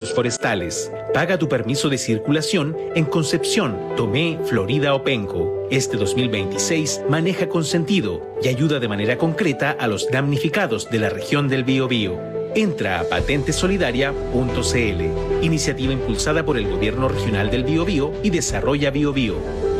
incendios forestales. Paga tu permiso de circulación en Concepción, Tomé, Florida o Penco. Este 2026 maneja con sentido y ayuda de manera concreta a los damnificados de la región del Biobío. Entra a patentesolidaria.cl, iniciativa impulsada por el Gobierno Regional del Biobío y Desarrolla Biobío.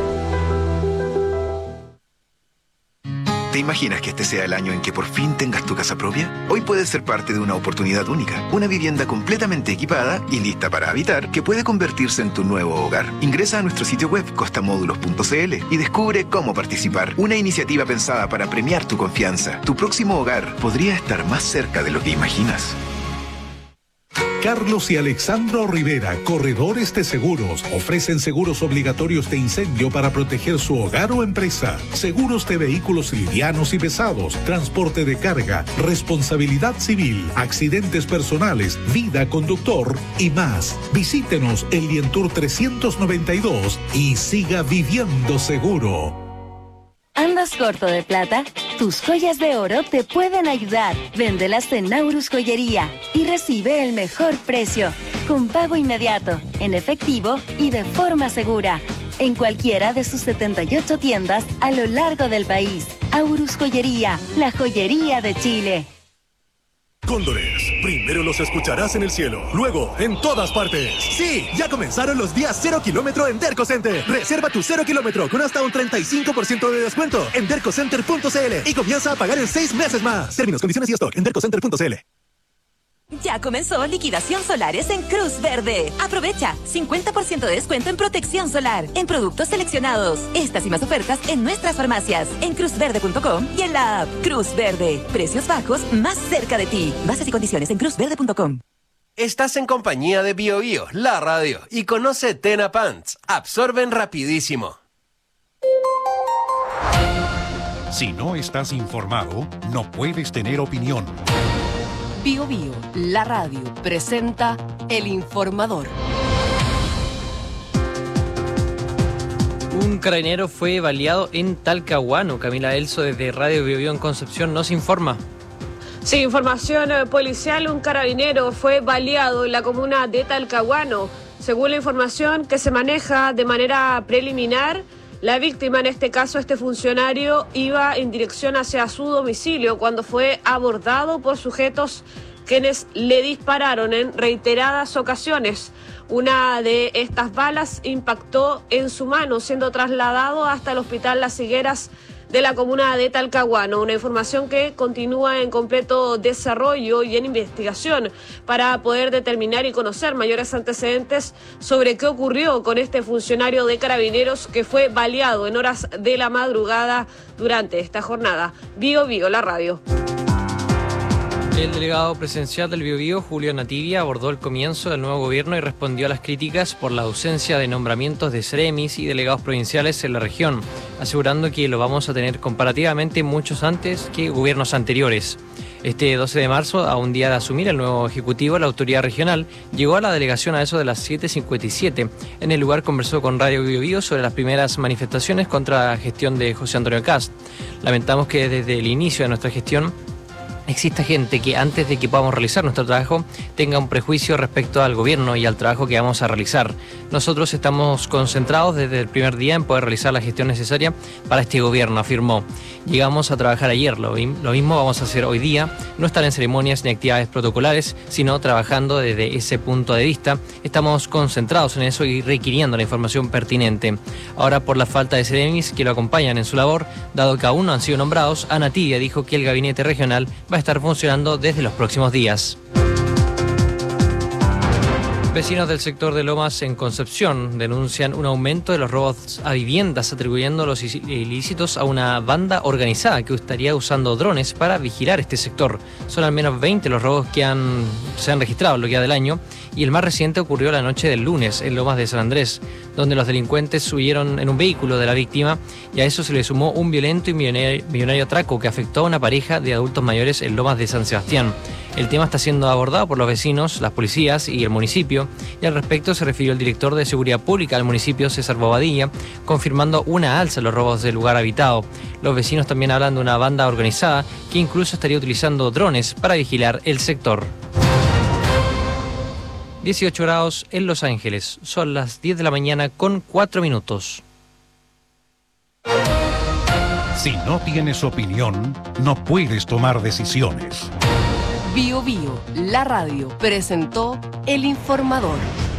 ¿Te imaginas que este sea el año en que por fin tengas tu casa propia? Hoy puedes ser parte de una oportunidad única, una vivienda completamente equipada y lista para habitar que puede convertirse en tu nuevo hogar. Ingresa a nuestro sitio web costamódulos.cl y descubre cómo participar. Una iniciativa pensada para premiar tu confianza. Tu próximo hogar podría estar más cerca de lo que imaginas. Carlos y Alexandro Rivera, corredores de seguros, ofrecen seguros obligatorios de incendio para proteger su hogar o empresa, seguros de vehículos livianos y pesados, transporte de carga, responsabilidad civil, accidentes personales, vida conductor y más. Visítenos en Lientour 392 y siga viviendo seguro. ¿Andas corto de plata? Tus joyas de oro te pueden ayudar. Véndelas en Naurus Joyería y recibe el mejor precio, con pago inmediato, en efectivo y de forma segura. En cualquiera de sus 78 tiendas a lo largo del país. Aurus Joyería, la joyería de Chile. Cóndores, primero los escucharás en el cielo, luego en todas partes. Sí, ya comenzaron los días 0 kilómetro en Derco Center. Reserva tu 0 kilómetro con hasta un 35% de descuento en dercocenter.cl y comienza a pagar en 6 meses más. Términos, condiciones y stock en dercocenter.cl. Ya comenzó liquidación solares en Cruz Verde. Aprovecha 50% de descuento en protección solar en productos seleccionados. Estas y más ofertas en nuestras farmacias, en cruzverde.com y en la app Cruz Verde. Precios bajos más cerca de ti. Bases y condiciones en cruzverde.com. Estás en compañía de BioBio, la radio, y conoce Tena Pants. Absorben rapidísimo. Si no estás informado, no puedes tener opinión. BioBio, la radio, presenta El Informador. Un carabinero fue baleado en Talcahuano. Camila Elso desde Radio BioBio en Concepción nos informa. Sí, información policial, un carabinero fue baleado en la comuna de Talcahuano. Según la información que se maneja de manera preliminar, la víctima, en este caso este funcionario, iba en dirección hacia su domicilio cuando fue abordado por sujetos quienes le dispararon en reiteradas ocasiones. Una de estas balas impactó en su mano, siendo trasladado hasta el hospital Las Higueras de la comuna de Talcahuano. Una información que continúa en completo desarrollo y en investigación para poder determinar y conocer mayores antecedentes sobre qué ocurrió con este funcionario de Carabineros que fue baleado en horas de la madrugada durante esta jornada. BioBio, la radio. El delegado presidencial del BioBio, Julio Nativia, abordó el comienzo del nuevo gobierno y respondió a las críticas por la ausencia de nombramientos de seremis y delegados provinciales en la región, asegurando que lo vamos a tener comparativamente muchos antes que gobiernos anteriores. Este 12 de marzo, a un día de asumir el nuevo ejecutivo, la autoridad regional llegó a la delegación a eso de las 7:57. En el lugar conversó con Radio BioBio sobre las primeras manifestaciones contra la gestión de José Antonio Kast. Lamentamos que desde el inicio de nuestra gestión exista gente que antes de que podamos realizar nuestro trabajo tenga un prejuicio respecto al gobierno y al trabajo que vamos a realizar. Nosotros estamos concentrados desde el primer día en poder realizar la gestión necesaria para este gobierno, afirmó. Llegamos a trabajar ayer, lo mismo vamos a hacer hoy día, no estar en ceremonias ni actividades protocolares, sino trabajando desde ese punto de vista. Estamos concentrados en eso y requiriendo la información pertinente. Ahora, por la falta de seremis que lo acompañan en su labor, dado que aún no han sido nombrados, Ana Tibia dijo que el gabinete regional va a estar funcionando desde los próximos días. Vecinos del sector de Lomas en Concepción denuncian un aumento de los robos a viviendas, atribuyendo los ilícitos a una banda organizada que estaría usando drones para vigilar este sector. Son al menos 20 los robos que se han registrado en lo que va del año, y el más reciente ocurrió la noche del lunes en Lomas de San Andrés, donde los delincuentes huyeron en un vehículo de la víctima, y a eso se le sumó un violento y millonario atraco que afectó a una pareja de adultos mayores en Lomas de San Sebastián. El tema está siendo abordado por los vecinos, las policías y el municipio, y al respecto se refirió el director de Seguridad Pública del municipio, César Bobadilla, confirmando una alza en los robos del lugar habitado. Los vecinos también hablan de una banda organizada que incluso estaría utilizando drones para vigilar el sector. 18 grados en Los Ángeles. Son las 10 de la mañana con 4 minutos. Si no tienes opinión, no puedes tomar decisiones. Bio Bio, la radio, presentó El Informador.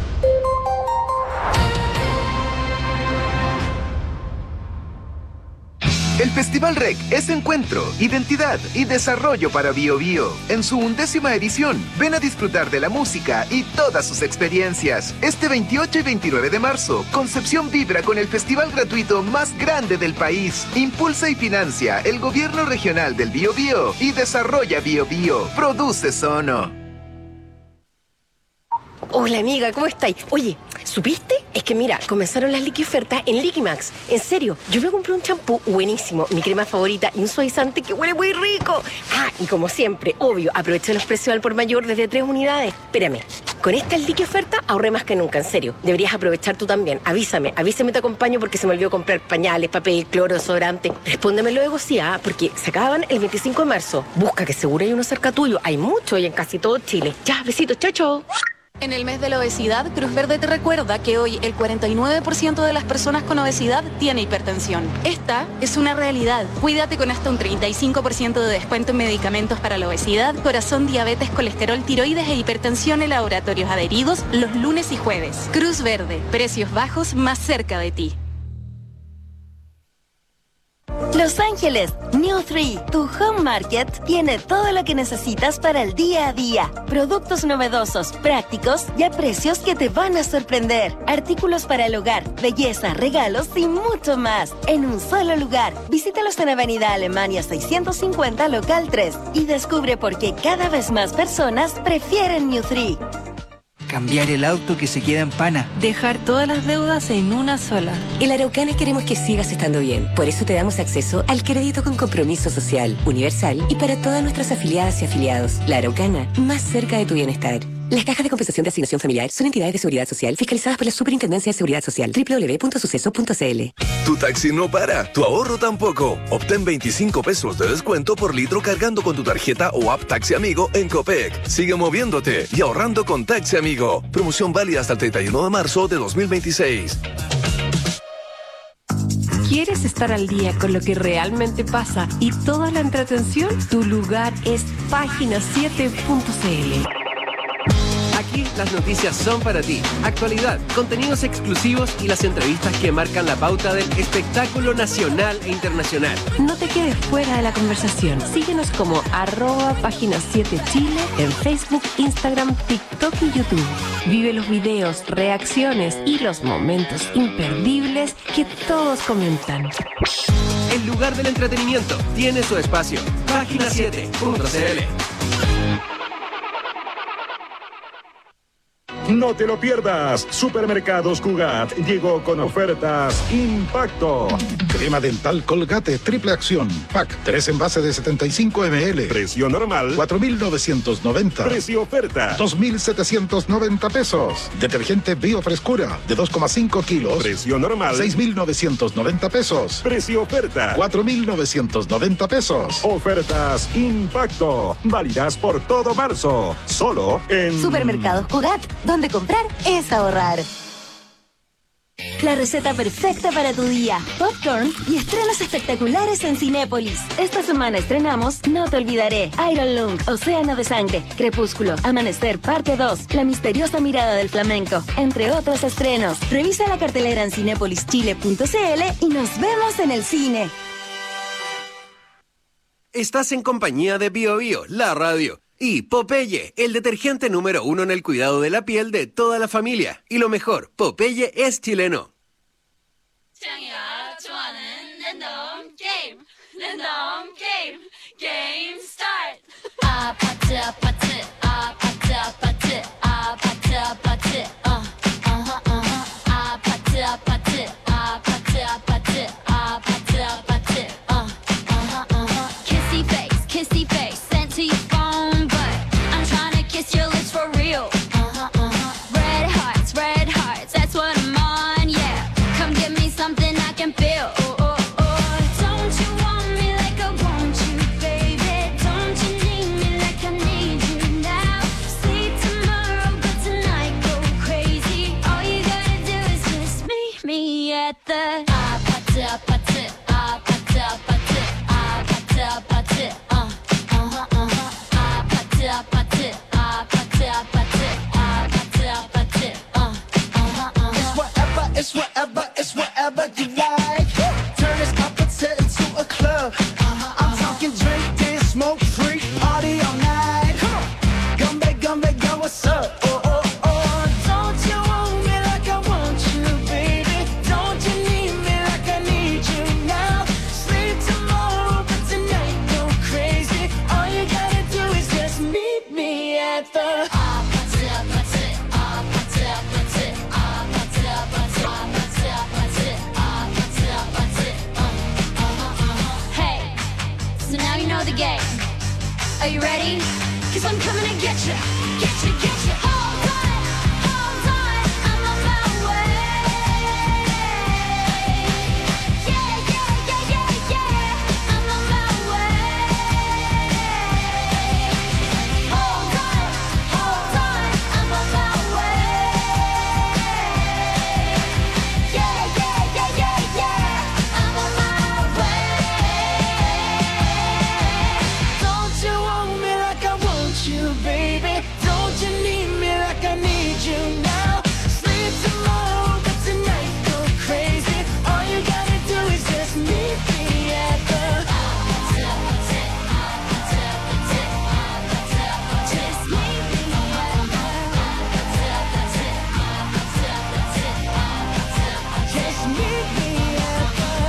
El Festival REC es encuentro, identidad y desarrollo para Bio Bio. En su 11ª edición, ven a disfrutar de la música y todas sus experiencias. Este 28 y 29 de marzo, Concepción vibra con el festival gratuito más grande del país. Impulsa y financia el gobierno regional del Bio Bio y desarrolla Bio Bio. Produce Sono. Hola amiga, ¿cómo estáis? Oye, ¿supiste? Es que mira, comenzaron las liquiofertas en Liquimax. En serio, yo me compré un champú buenísimo, mi crema favorita y un suavizante que huele muy rico. Ah, y como siempre, obvio, aproveché los precios al por mayor desde 3 unidades. Espérame, con esta liquioferta ahorré más que nunca, en serio. Deberías aprovechar tú también. Avísame, te acompaño porque se me olvidó comprar pañales, papel, cloro, desodorante. Respóndeme luego sí, porque se acaban el 25 de marzo. Busca que seguro hay uno cerca tuyo. Hay mucho y en casi todo Chile. Ya, besitos, chao, chao. En el mes de la obesidad, Cruz Verde te recuerda que hoy el 49% de las personas con obesidad tiene hipertensión. Esta es una realidad. Cuídate con hasta un 35% de descuento en medicamentos para la obesidad, corazón, diabetes, colesterol, tiroides e hipertensión en laboratorios adheridos los lunes y jueves. Cruz Verde, precios bajos más cerca de ti. Los Ángeles, New 3, tu home market, tiene todo lo que necesitas para el día a día. Productos novedosos, prácticos y a precios que te van a sorprender. Artículos para el hogar, belleza, regalos y mucho más. En un solo lugar. Visítalos en Avenida Alemania 650, local 3. Y descubre por qué cada vez más personas prefieren New 3. Cambiar el auto que se queda en pana. Dejar todas las deudas en una sola. En la Araucana queremos que sigas estando bien. Por eso te damos acceso al crédito con compromiso social, universal y para todas nuestras afiliadas y afiliados. La Araucana, más cerca de tu bienestar. Las cajas de compensación de asignación familiar son entidades de seguridad social fiscalizadas por la Superintendencia de Seguridad Social. www.suceso.cl. Tu taxi no para, tu ahorro tampoco. Obtén 25 pesos de descuento por litro cargando con tu tarjeta o app Taxi Amigo en Copec. Sigue moviéndote y ahorrando con Taxi Amigo. Promoción válida hasta el 31 de marzo de 2026. ¿Quieres estar al día con lo que realmente pasa y toda la entretención? Tu lugar es página7.cl. Aquí las noticias son para ti. Actualidad, contenidos exclusivos y las entrevistas que marcan la pauta del espectáculo nacional e internacional. No te quedes fuera de la conversación. Síguenos como @página7chile en Facebook, Instagram, TikTok y YouTube. Vive los videos, reacciones y los momentos imperdibles que todos comentan. El lugar del entretenimiento tiene su espacio. Página7.cl. No te lo pierdas. Supermercados Cugat llegó con ofertas Impacto. Crema dental Colgate triple acción. Pack 3 envases de 75 ml. Precio normal 4.990. Precio oferta 2.790 pesos. Detergente Biofrescura de 2,5 kilos. Precio normal 6.990 pesos. Precio oferta 4.990 pesos. Ofertas Impacto. Válidas por todo marzo. Solo en Supermercados Cugat, donde comprar es ahorrar. La receta perfecta para tu día. Popcorn y estrenos espectaculares en Cinépolis. Esta semana estrenamos No te olvidaré, Iron Lung, Océano de Sangre, Crepúsculo, Amanecer, parte 2, La misteriosa mirada del flamenco, entre otros estrenos. Revisa la cartelera en cinépolischile.cl y nos vemos en el cine. Estás en compañía de Bio Bio, la radio. Y Popeye, el detergente número 1 en el cuidado de la piel de toda la familia. Y lo mejor, Popeye es chileno. Kissy face, sent to your phone, but I'm trying to kiss your lips for real. Red hearts, that's what I'm on, yeah. Come give me something I can feel. Don't you want me like I want you, baby? Don't at the party, party, party, party, party, party, party, party, It's whatever, it's whatever you like. Turn this opposite into a club. I'm talking drink, dance, smoke, freak, party all night. Gumbe, gumbe, go, what's up? Oh, oh, oh. Don't you want me like I want you, baby? Don't you need me like I need you now? Sleep tomorrow, but tonight go crazy. All you gotta do is just meet me at the the game. Are you ready? 'Cause I'm coming to get you, get you, get you. Hold on, I'm on my way. Yeah, yeah, yeah, yeah, yeah, I'm on my way. Hold on, I'm on my way. Yeah, yeah, yeah, yeah, yeah, I'm on my way. You, baby, don't you need me like I need you now? Sleep tomorrow, but tonight go crazy. All you gotta do is just meet me at the just meet me at the just meet me at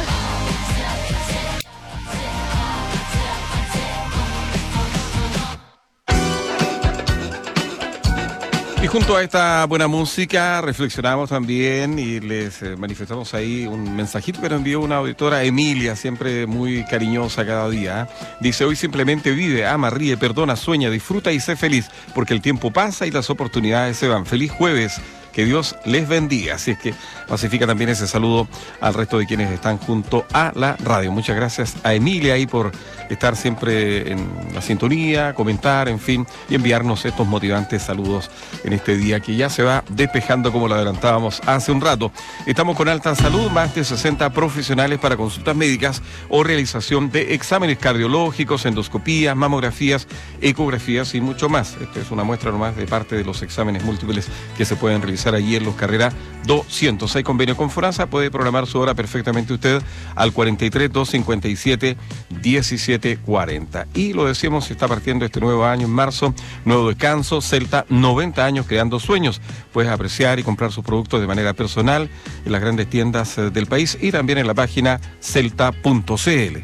Y junto a esta buena música reflexionamos también y les manifestamos ahí un mensajito que nos envió una auditora, Emilia, siempre muy cariñosa cada día. Dice: hoy simplemente vive, ama, ríe, perdona, sueña, disfruta y sé feliz, porque el tiempo pasa y las oportunidades se van. Feliz jueves. Que Dios les bendiga. Así es que pacifica también ese saludo al resto de quienes están junto a la radio. Muchas gracias a Emilia ahí por estar siempre en la sintonía, comentar, en fin, y enviarnos estos motivantes saludos en este día que ya se va despejando como lo adelantábamos hace un rato. Estamos con Alta Salud, más de 60 profesionales para consultas médicas o realización de exámenes cardiológicos, endoscopías, mamografías, ecografías y mucho más. Esta es una muestra nomás de parte de los exámenes múltiples que se pueden realizar allí en Los Carreras 200. Hay convenio con FONASA, puede programar su hora perfectamente usted al 43 257 1740. Y lo decíamos, está partiendo este nuevo año en marzo, nuevo descanso, Celta, 90 años creando sueños. Puedes apreciar y comprar sus productos de manera personal en las grandes tiendas del país y también en la página celta.cl.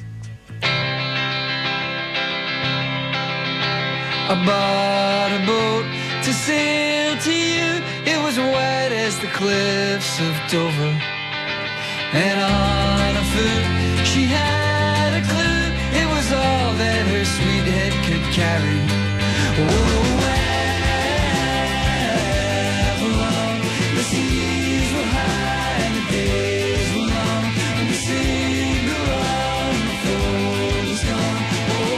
To sail to you, it was white as the cliffs of Dover. And on a foot, she had a clue. It was all that her sweet head could carry. Oh, Avalon, the seas were high and the days were long, and the signal on the fort was gone. Oh,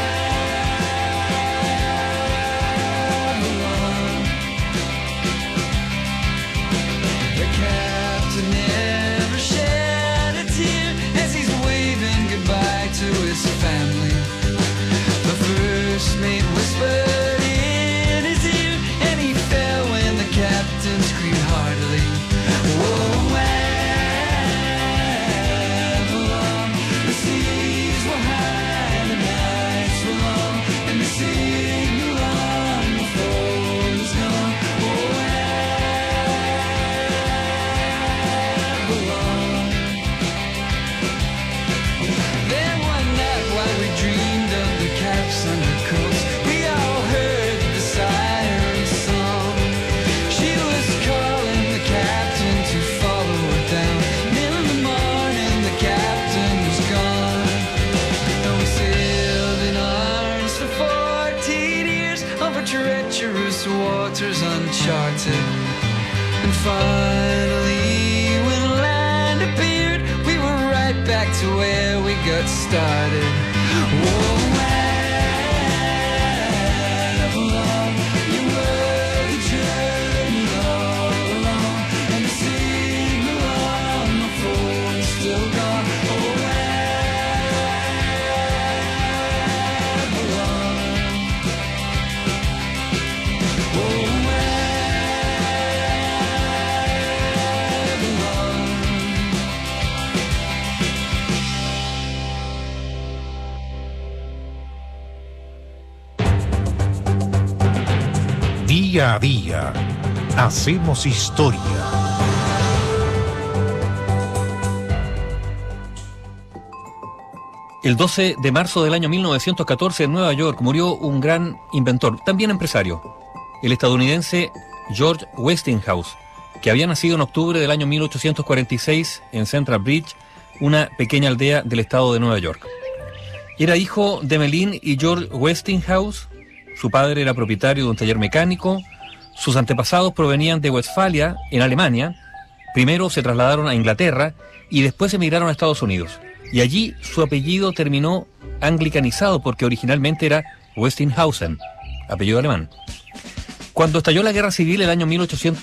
the captain never shed a tear as he's waving goodbye to his family. The first mate whispered in his ear, and he fell when the captain screamed heartily. Whoa, Avalon, the seas were high and the nights were long, and the signal on the fort was gone. Oh, then one night while we dreamed of the caps on the coast, we all heard the siren song. She was calling the captain to follow her down. In the morning the captain was gone. And we sailed in arms for 14 years over treacherous waters uncharted. And finally when land appeared, we were right back to where we got started. Whoa, Avalon, you were the journey all along, and the signal on the fort Día a día hacemos historia. El 12 de marzo del año 1914 en Nueva York murió un gran inventor, también empresario, el estadounidense George Westinghouse, que había nacido en octubre del año 1846 en Central Bridge, una pequeña aldea del estado de Nueva York. Era hijo de Emmeline y George Westinghouse. Su padre era propietario de un taller mecánico. Sus antepasados provenían de Westfalia, en Alemania. Primero se trasladaron a Inglaterra y después emigraron a Estados Unidos. Y allí su apellido terminó anglicanizado porque originalmente era Westinghausen, apellido alemán. Cuando estalló la Guerra Civil el año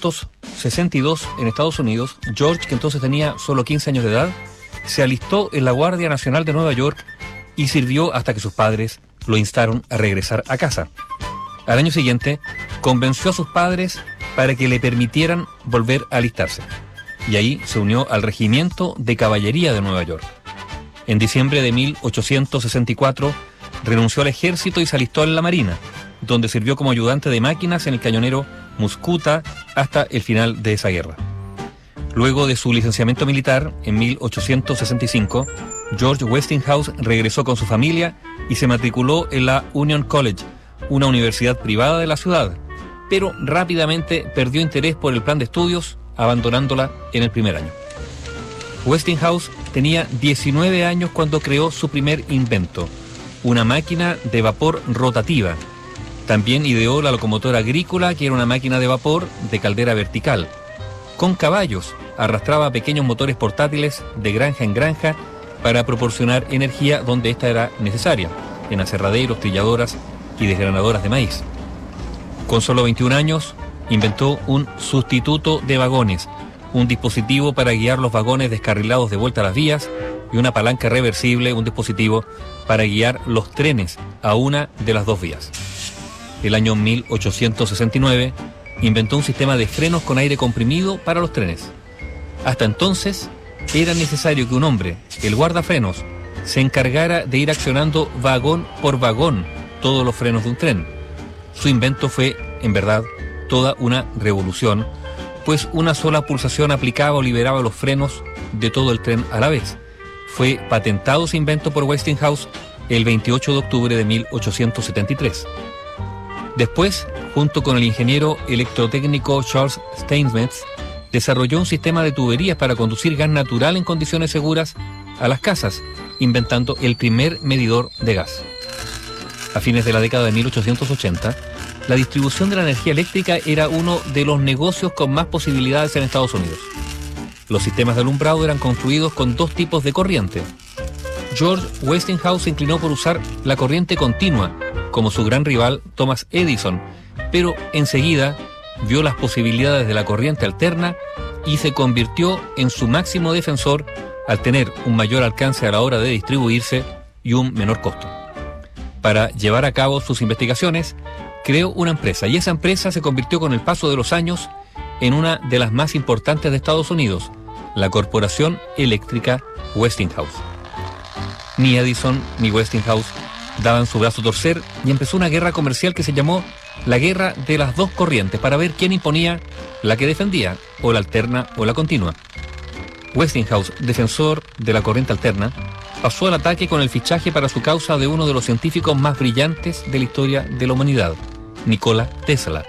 1862 en Estados Unidos, George, que entonces tenía solo 15 años de edad, se alistó en la Guardia Nacional de Nueva York y sirvió hasta que sus padres lo instaron a regresar a casa. Al año siguiente, convenció a sus padres para que le permitieran volver a alistarse. Y ahí se unió al Regimiento de Caballería de Nueva York. En diciembre de 1864 renunció al ejército y se alistó en la Marina, donde sirvió como ayudante de máquinas en el cañonero Muscuta hasta el final de esa guerra. Luego de su licenciamiento militar, en 1865, George Westinghouse regresó con su familia y se matriculó en la Union College, una universidad privada de la ciudad, pero rápidamente perdió interés por el plan de estudios, abandonándola en el primer año. Westinghouse tenía 19 años cuando creó su primer invento, una máquina de vapor rotativa. También ideó la locomotora agrícola, que era una máquina de vapor de caldera vertical. Con caballos, arrastraba pequeños motores portátiles de granja en granja para proporcionar energía donde ésta era necesaria, en aserraderos, trilladoras y desgranadoras de maíz. Con solo 21 años, inventó un sustituto de vagones, un dispositivo para guiar los vagones descarrilados de vuelta a las vías y una palanca reversible, un dispositivo para guiar los trenes a una de las dos vías. El año 1869 inventó un sistema de frenos con aire comprimido para los trenes. Hasta entonces era necesario que un hombre, el guardafrenos, se encargara de ir accionando vagón por vagón todos los frenos de un tren. Su invento fue, en verdad, toda una revolución, pues una sola pulsación aplicaba o liberaba los frenos de todo el tren a la vez. Fue patentado ese invento por Westinghouse el 28 de octubre de 1873. Después, junto con el ingeniero electrotécnico Charles Steinmetz, desarrolló un sistema de tuberías para conducir gas natural en condiciones seguras a las casas, inventando el primer medidor de gas. A fines de la década de 1880, la distribución de la energía eléctrica era uno de los negocios con más posibilidades en Estados Unidos. Los sistemas de alumbrado eran construidos con dos tipos de corriente. George Westinghouse se inclinó por usar la corriente continua, como su gran rival Thomas Edison, pero enseguida vio las posibilidades de la corriente alterna y se convirtió en su máximo defensor al tener un mayor alcance a la hora de distribuirse y un menor costo. Para llevar a cabo sus investigaciones, creó una empresa, y esa empresa se convirtió con el paso de los años en una de las más importantes de Estados Unidos, la Corporación Eléctrica Westinghouse. Ni Edison ni Westinghouse daban su brazo a torcer y empezó una guerra comercial que se llamó la Guerra de las Dos Corrientes, para ver quién imponía la que defendía, o la alterna o la continua. Westinghouse, defensor de la corriente alterna, pasó al ataque con el fichaje para su causa de uno de los científicos más brillantes de la historia de la humanidad, Nikola Tesla.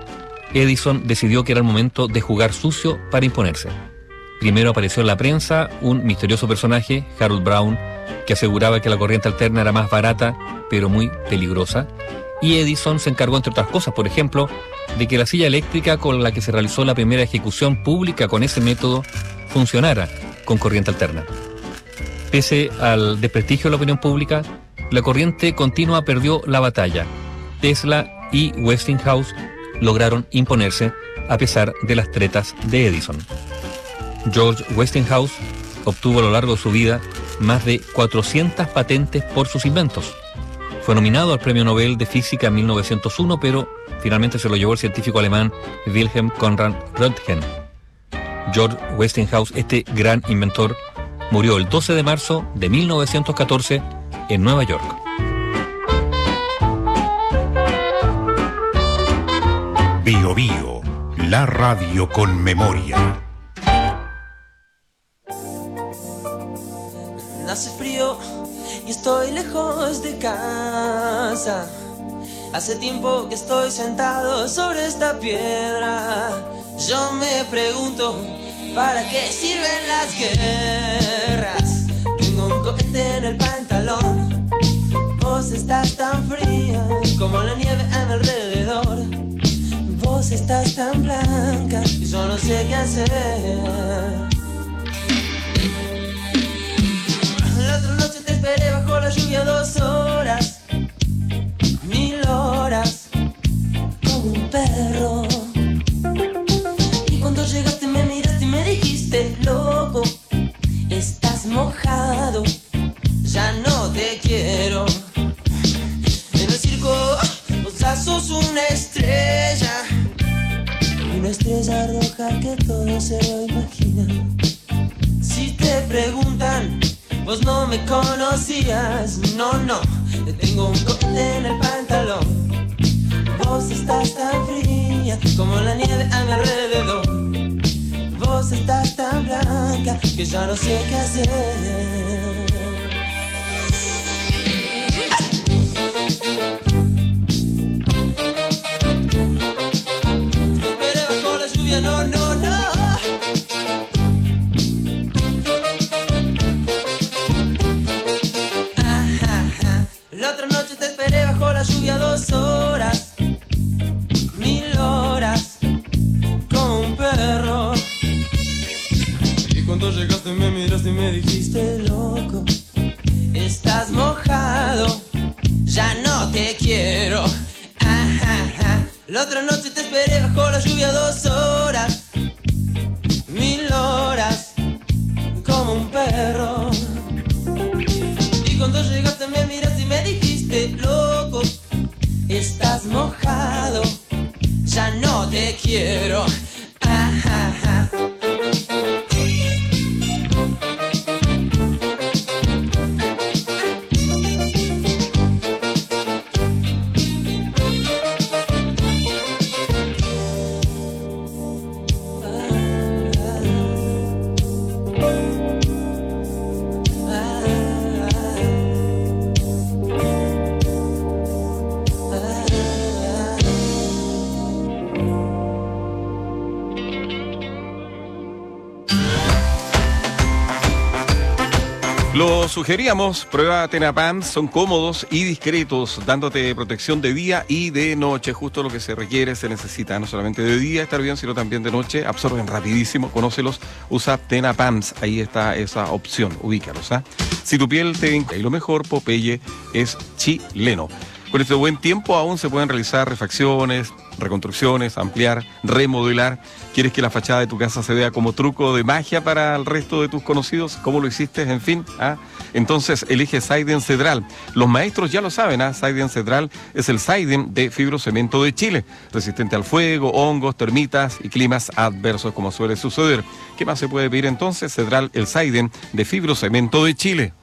Edison decidió que era el momento de jugar sucio para imponerse. Primero apareció en la prensa un misterioso personaje, Harold Brown, que aseguraba que la corriente alterna era más barata, pero muy peligrosa, y Edison se encargó, entre otras cosas, por ejemplo, de que la silla eléctrica con la que se realizó la primera ejecución pública con ese método funcionara con corriente alterna. Pese al desprestigio de la opinión pública, la corriente continua perdió la batalla. Tesla y Westinghouse lograron imponerse a pesar de las tretas de Edison. George Westinghouse obtuvo a lo largo de su vida más de 400 patentes por sus inventos. Fue nominado al Premio Nobel de Física en 1901, pero finalmente se lo llevó el científico alemán Wilhelm Conrad Röntgen. George Westinghouse, este gran inventor, murió el 12 de marzo de 1914 en Nueva York. Bio Bio, la radio con memoria. Hace frío y estoy lejos de casa. Hace tiempo que estoy sentado sobre esta piedra. Yo me pregunto, ¿para qué sirven las guerras? Tengo un cohete en el pantalón. Vos estás tan fría como la nieve a mi alrededor. Vos estás tan blanca y yo no sé qué hacer. La otra noche te esperé bajo la lluvia 2 horas, 1000 horas, como un perro. Y cuando llegaste me miraste y me dijiste, loco, estás mojado, ya no te quiero. En el circo vos ya sos una estrella roja que todo se lo imagina. Si te preguntan, vos no me conocías, no, te tengo un cohete en el pantalón. Vos estás tan fría como la nieve a mi alrededor. Vos estás tan blanca que ya no sé qué hacer. Esperé bajo la lluvia, no. La otra noche te esperé bajo la lluvia 2 horas, 1000 horas, como un perro. Y cuando llegaste me miraste y me dijiste, loco, estás mojado, ya no te quiero. La otra noche te esperé bajo la lluvia 2 horas, 1000 horas, como un perro. Y cuando llegaste me miraste y me dijiste, loco, estás mojado, ya no te quiero. Lo sugeríamos, prueba Tenapam, son cómodos y discretos, dándote protección de día y de noche, justo lo que se requiere, se necesita, no solamente de día estar bien, sino también de noche, absorben rapidísimo, conócelos, usa Tenapams, ahí está esa opción, ubícalos, ¿ah? Si tu piel te vinca, y lo mejor, Popeye es chileno. Con este buen tiempo aún se pueden realizar refacciones, reconstrucciones, ampliar, remodelar. ¿Quieres que la fachada de tu casa se vea como truco de magia para el resto de tus conocidos? ¿Cómo lo hiciste? En fin, entonces elige Siding Cedral. Los maestros ya lo saben, Siding Cedral es el siding de fibrocemento de Chile, resistente al fuego, hongos, termitas y climas adversos, como suele suceder. ¿Qué más se puede pedir entonces? Cedral, el siding de fibrocemento de Chile.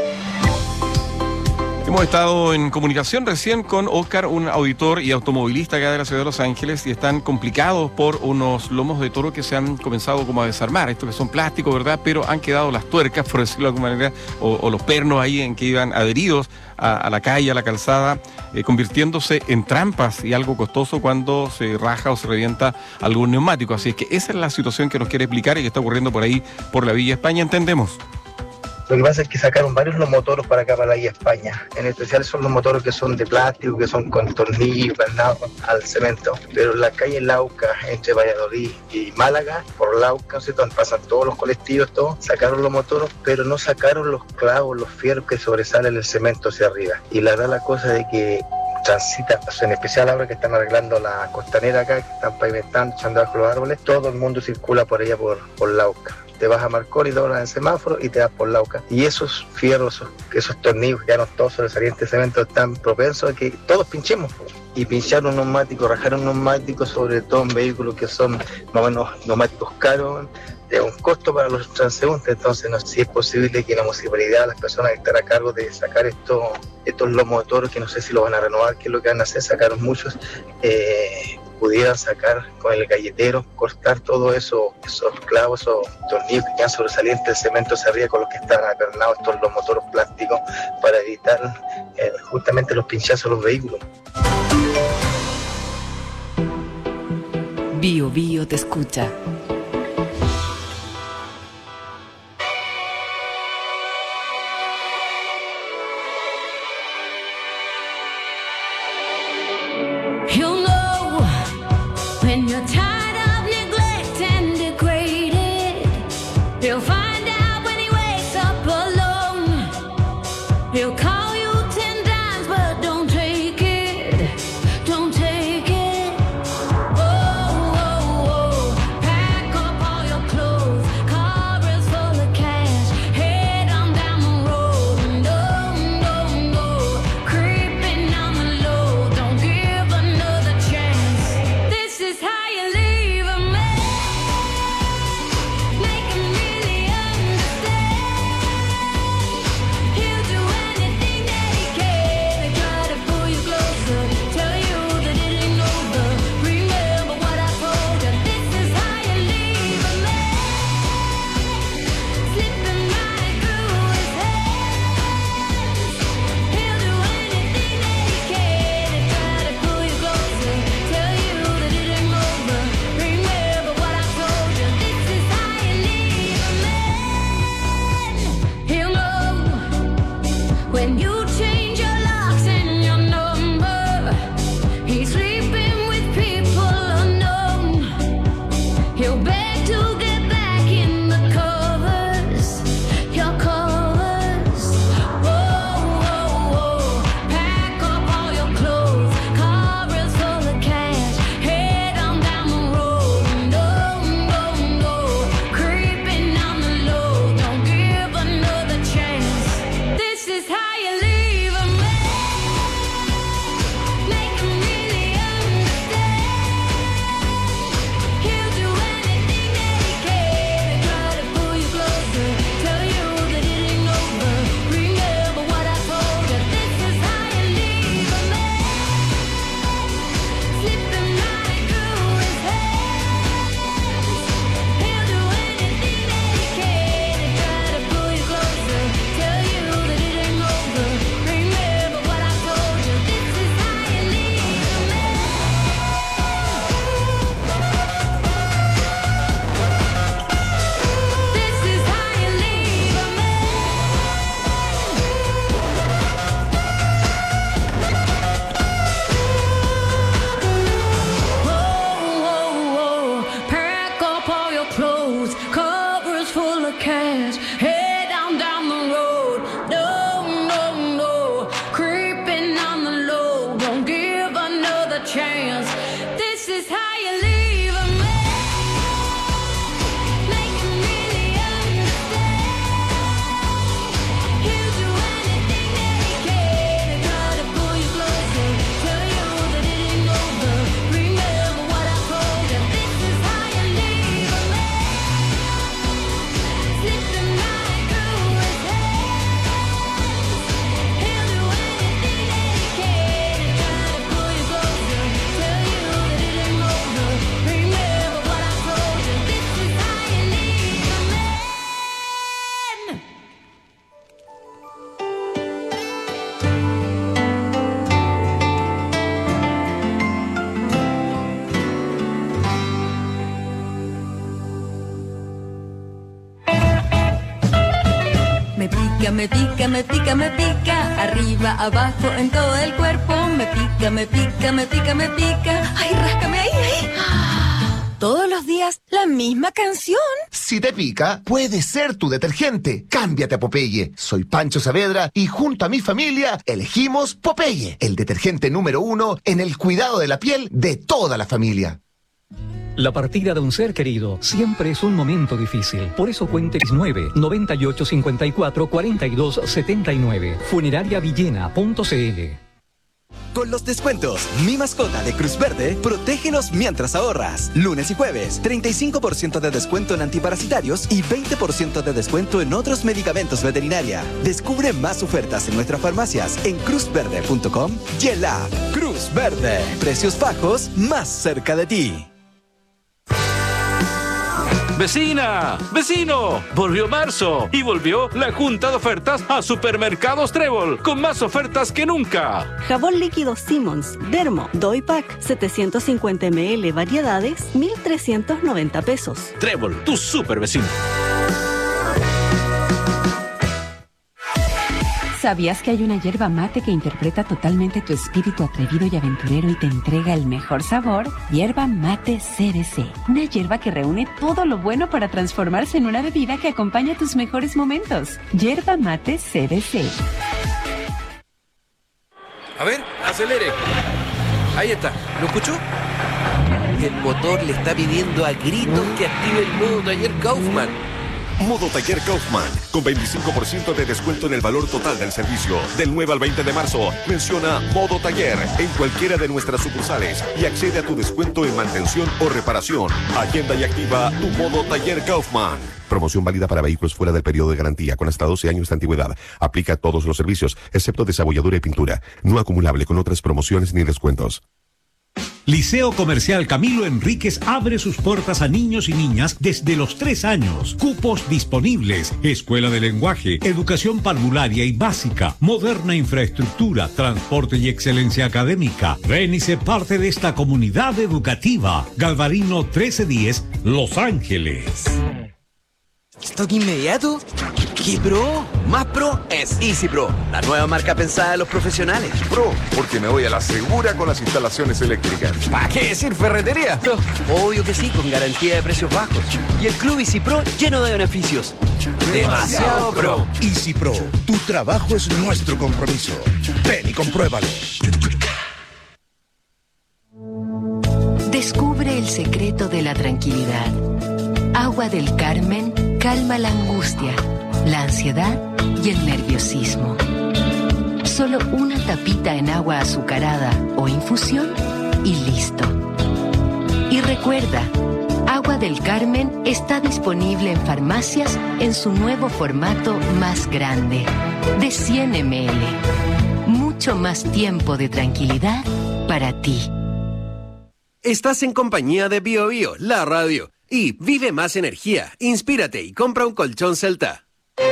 Hemos estado en comunicación recién con Oscar, un auditor y automovilista acá de la ciudad de Los Ángeles, y están complicados por unos lomos de toro que se han comenzado como a desarmar, estos que son plásticos, ¿verdad? Pero han quedado las tuercas, por decirlo de alguna manera, o los pernos ahí en que iban adheridos a la calle, a la calzada, convirtiéndose en trampas y algo costoso cuando se raja o se revienta algún neumático. Así es que esa es la situación que nos quiere explicar y que está ocurriendo por ahí, por la Villa España, entendemos. Lo que pasa es que sacaron varios los motores para acá, para la Vía España. En especial son los motores que son de plástico, que son con tornillos, plandados al cemento. Pero en la calle Lauca, entre Valladolid y Málaga, por Lauca, ¿no sé? Pasan todos los colectivos, todo. Sacaron los motores, pero no sacaron los clavos, los fierros que sobresalen el cemento hacia arriba. Y la verdad la cosa de que transita, en especial ahora que están arreglando la costanera acá, que están pavimentando, echando bajo los árboles, todo el mundo circula por ella por Lauca. Te vas a Marconi y doblas el semáforo y te das por Lauca. Y esos fierros, esos tornillos que quedaron todos sobresalientes de cemento, están propensos a que todos pinchemos. Y pinchar un neumático, rajar un neumático, sobre todo en vehículos que son más o menos neumáticos caros, es un costo para los transeúntes. Entonces no sé si es posible que la municipalidad, las personas que están a cargo de sacar estos lomos de toro, que no sé si lo van a renovar, qué es lo que van a hacer, sacaron muchos, pudieran sacar con el galletero, cortar todo eso, esos clavos, esos tornillos que quedan sobresalientes del cemento hacia arriba con los que están acarnados estos los motores plásticos para evitar justamente los pinchazos de los vehículos. Bio Bio te escucha. You'll know when you're tired of neglect and degraded. You'll find out when he wakes up alone. He'll call you 10 times, but don't take it. Don't take it. Oh, oh, oh. Pack up all your clothes. Car is full of cash. Head on down the road. No, no, no. Creeping on the low. Don't give another chance. This is how you leave a man. Make him really understand. He'll do anything that he can to try to pull you closer. Tell you that it ain't over. Remember what I told you. This is how you leave a man. Slipping right through his hands. He'll do anything that he can to try to pull you closer. Tell you that it ain't over. Remember what I told you. This is how you leave a man. He'll know when you change your locks and your number. He's sleeping with people unknown. He'll beg to get back in the covers, your covers. Oh, oh, oh. Pack up all your clothes. Car is full of cash. Head on down the road. No, no, no. Creeping on the low. Don't give another chance. This is how you leave a man. Make him really understand. He'll do anything that he can to try to pull you closer. Tell you that it ain't over. Remember what I told you. This is how you leave a man. Slipping right through his hands. He'll do anything that he can to try to pull you closer. Tell you that it ain't over. Remember what I told you. This is how you leave a man. This is how you leave a man. Oh, oh, oh. Pack up all your clothes. Covers full of cash. Head down the road. No, no, no. Creeping on the low. Don't give another chance. This is how you leave a man. Make him really understand. He'll do anything that he can to try to pull you closer. Tell you that it ain't over. Remember what I told you. This is how you leave a man. Slipping right through his hands. He'll do anything that he can to try to pull you closer. Tell you that it ain't over. Remember what I told you. This is how you leave a man. Me pica, me pica, me pica, me pica. Arriba, abajo, en todo el cuerpo. Me pica, me pica, me pica, me pica. Ay, ráscame ahí, ahí. Todos los días la misma canción. Si te pica, puede ser tu detergente. Cámbiate a Popeye. Soy Pancho Saavedra y junto a mi familia elegimos Popeye, el detergente número 1 en el cuidado de la piel de toda la familia. La partida de un ser querido siempre es un momento difícil. Por eso cuente 99854 4279. Funerariavillena.cl. Con los descuentos, mi mascota de Cruz Verde, protégenos mientras ahorras. Lunes y jueves, 35% de descuento en antiparasitarios y 20% de descuento en otros medicamentos veterinaria. Descubre más ofertas en nuestras farmacias en cruzverde.com y en la app Cruz Verde. Precios bajos más cerca de ti. ¡Vecina! ¡Vecino! Volvió marzo y volvió la junta de ofertas a Supermercados Trébol, con más ofertas que nunca. Jabón líquido Simmons, Dermo, Doy Pack, 750 ml, variedades, 1,390 pesos. Trébol, tu super vecino. ¿Sabías que hay una hierba mate que interpreta totalmente tu espíritu atrevido y aventurero y te entrega el mejor sabor? Hierba mate CBC. Una hierba que reúne todo lo bueno para transformarse en una bebida que acompaña tus mejores momentos. Hierba mate CBC. A ver, acelere. Ahí está. ¿Lo escuchó? El motor le está pidiendo a gritos que active el modo taller Kaufman. Modo Taller Kaufman, con 25% de descuento en el valor total del servicio. Del 9 al 20 de marzo, menciona Modo Taller en cualquiera de nuestras sucursales y accede a tu descuento en mantención o reparación. Agenda y activa tu Modo Taller Kaufman. Promoción válida para vehículos fuera del periodo de garantía con hasta 12 años de antigüedad. Aplica a todos los servicios, excepto desabolladura y pintura. No acumulable con otras promociones ni descuentos. Liceo Comercial Camilo Enríquez abre sus puertas a niños y niñas desde los 3 años. Cupos disponibles. Escuela de lenguaje, educación parvularia y básica, moderna infraestructura, transporte y excelencia académica. Ven y sé parte de esta comunidad educativa. Galvarino 1310, Los Ángeles. ¿Stock inmediato? ¿Qué pro? Más pro es Easy Pro, la nueva marca pensada de los profesionales. Pro, porque me voy a la segura con las instalaciones eléctricas. ¿Para qué decir ferretería? Pro, obvio que sí, con garantía de precios bajos. Y el Club Easy Pro lleno de beneficios. Demasiado pro. Easy Pro, tu trabajo es nuestro compromiso. Ven y compruébalo. Descubre el secreto de la tranquilidad. Agua del Carmen calma la angustia, la ansiedad y el nerviosismo. Solo una tapita en agua azucarada o infusión y listo. Y recuerda, Agua del Carmen está disponible en farmacias en su nuevo formato más grande, de 100 ml. Mucho más tiempo de tranquilidad para ti. Estás en compañía de BioBio, la radio. Y vive más energía, inspírate y compra un colchón Celta.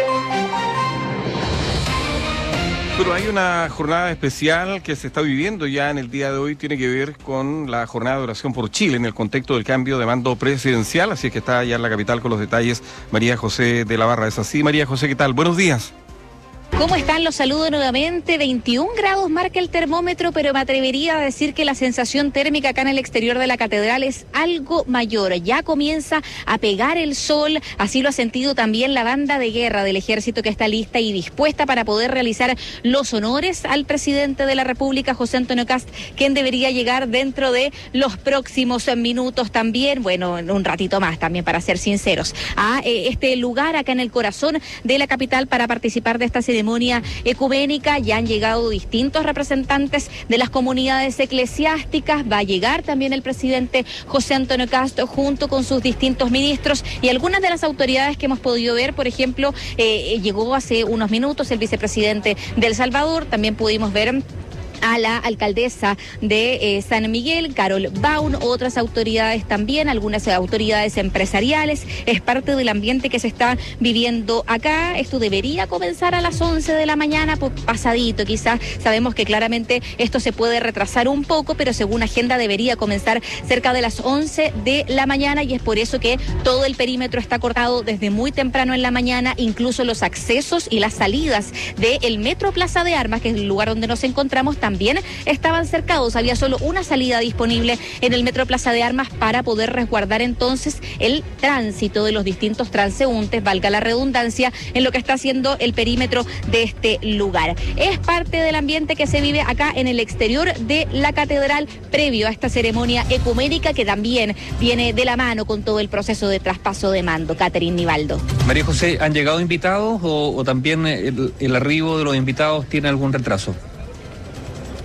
Pero hay una jornada especial que se está viviendo ya en el día de hoy, tiene que ver con la jornada de oración por Chile en el contexto del cambio de mando presidencial, así es que está allá en la capital con los detalles María José de la Barra. ¿Es así, María José? ¿Qué tal? Buenos días. ¿Cómo están? Los saludo nuevamente. 21 grados marca el termómetro, pero me atrevería a decir que la sensación térmica acá en el exterior de la catedral es algo mayor. Ya comienza a pegar el sol, así lo ha sentido también la banda de guerra del ejército que está lista y dispuesta para poder realizar los honores al presidente de la República, José Antonio Kast, quien debería llegar dentro de los próximos minutos también, bueno, un ratito más también, para ser sinceros, a este lugar acá en el corazón de la capital para participar de esta ceremonia ecuménica. Ya han llegado distintos representantes de las comunidades eclesiásticas. Va a llegar también el presidente José Antonio Kast junto con sus distintos ministros y algunas de las autoridades que hemos podido ver. Por ejemplo, llegó hace unos minutos el vicepresidente de El Salvador. También pudimos ver a la alcaldesa de San Miguel, Carol Baun, otras autoridades también, algunas autoridades empresariales. Es parte del ambiente que se está viviendo acá. Esto debería comenzar a las 11 de la mañana, pasadito quizás. Sabemos que claramente esto se puede retrasar un poco, pero según agenda debería comenzar cerca de las 11 de la mañana y es por eso que todo el perímetro está cortado desde muy temprano en la mañana, incluso los accesos y las salidas del Metro Plaza de Armas, que es el lugar donde nos encontramos, también estaban cercados. Había solo una salida disponible en el Metro Plaza de Armas para poder resguardar entonces el tránsito de los distintos transeúntes, valga la redundancia, en lo que está haciendo el perímetro de este lugar. Es parte del ambiente que se vive acá en el exterior de la catedral previo a esta ceremonia ecuménica que también viene de la mano con todo el proceso de traspaso de mando. Catherine Nivaldo. María José, ¿han llegado invitados o también el arribo de los invitados tiene algún retraso?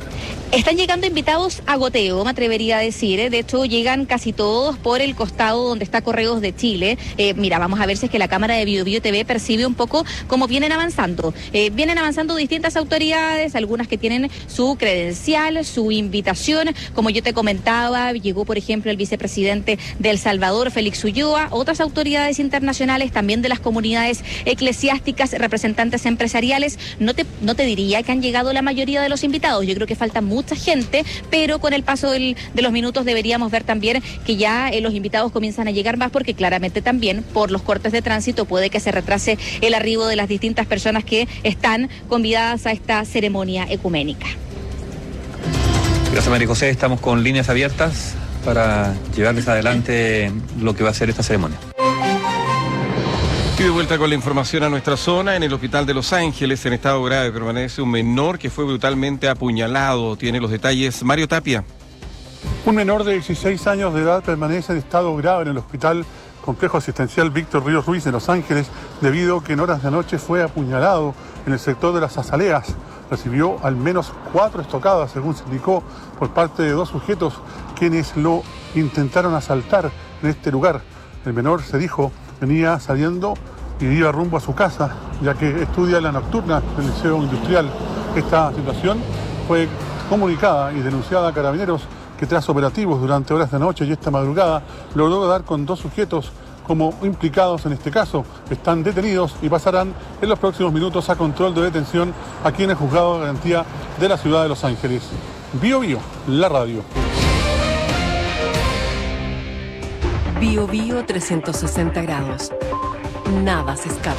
Están llegando invitados a goteo, me atrevería a decir. De hecho, llegan casi todos por el costado donde está Correos de Chile. Mira, vamos a ver si es que la cámara de Bio Bio TV percibe un poco cómo vienen avanzando. Vienen avanzando distintas autoridades, algunas que tienen su credencial, su invitación. Como yo te comentaba, llegó, por ejemplo, el vicepresidente de El Salvador, Félix Ulloa, otras autoridades internacionales, también de las comunidades eclesiásticas, representantes empresariales. No te diría que han llegado la mayoría de los invitados. Yo creo que falta mucha gente, pero con el paso de los minutos deberíamos ver también que ya los invitados comienzan a llegar más, porque claramente también por los cortes de tránsito puede que se retrase el arribo de las distintas personas que están convidadas a esta ceremonia ecuménica. Gracias, María José. Estamos con líneas abiertas para llevarles adelante lo que va a ser esta ceremonia. Y de vuelta con la información a nuestra zona. En el hospital de Los Ángeles, en estado grave, permanece un menor que fue brutalmente apuñalado. Tiene los detalles Mario Tapia. Un menor de 16 años de edad permanece en estado grave en el hospital Complejo Asistencial Víctor Ríos Ruiz de Los Ángeles, debido a que en horas de anoche fue apuñalado en el sector de las Azaleas. Recibió al menos 4 estocadas, según se indicó, por parte de 2 sujetos quienes lo intentaron asaltar en este lugar. El menor, se dijo, venía saliendo y iba rumbo a su casa, ya que estudia la nocturna del Liceo Industrial. Esta situación fue comunicada y denunciada a Carabineros, que tras operativos durante horas de noche y esta madrugada logró dar con 2 sujetos como implicados en este caso. Están detenidos y pasarán en los próximos minutos a control de detención aquí en el Juzgado de Garantía de la ciudad de Los Ángeles. Bio Bio, la radio. Bio Bio 360 grados. Nada se escapa.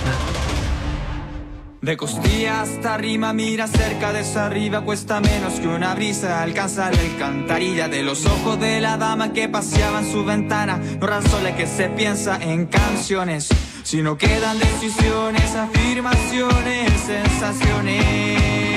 De costilla hasta arriba, mira cerca de esa arriba, cuesta menos que una brisa alcanzar la alcantarilla de los ojos de la dama que paseaba en su ventana. No eran soles que se piensa en canciones, sino quedan decisiones, afirmaciones, sensaciones.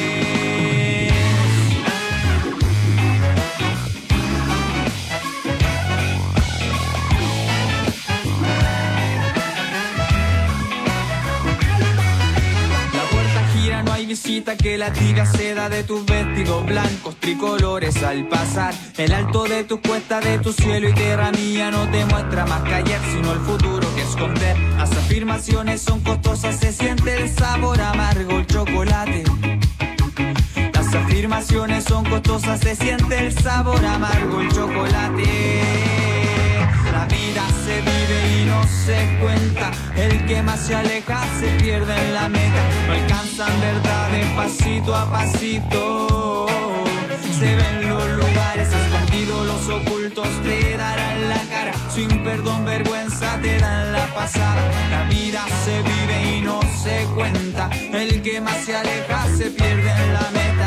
No hay visita que la tira seda de tus vestidos blancos tricolores al pasar. El alto de tus cuestas, de tu cielo y tierra mía no te muestra más que ayer, sino el futuro que esconder. Las afirmaciones son costosas, se siente el sabor amargo, el chocolate. Las afirmaciones son costosas, se siente el sabor amargo, el chocolate. La vida se vive y no se cuenta, el que más se aleja se pierde en la meta. No alcanzan verdades pasito a pasito, se ven los lugares escondidos, los ocultos te darán la cara, sin perdón, vergüenza te dan la pasada. La vida se vive y no se cuenta, el que más se aleja se pierde en la meta.